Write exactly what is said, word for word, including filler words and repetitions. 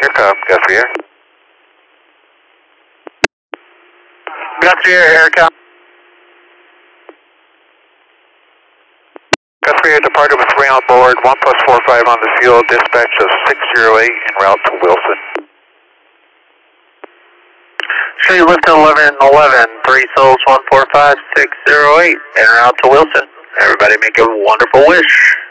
Here come Guthrie Air. Guthrie Air, Aircom. Guthrie Air departed with three on board, one plus four five on the fuel, dispatch of six zero eight en route to Wilson. Show you lift eleven eleven, three souls one four five six zero eight, en route to Wilson. Everybody make a wonderful wish.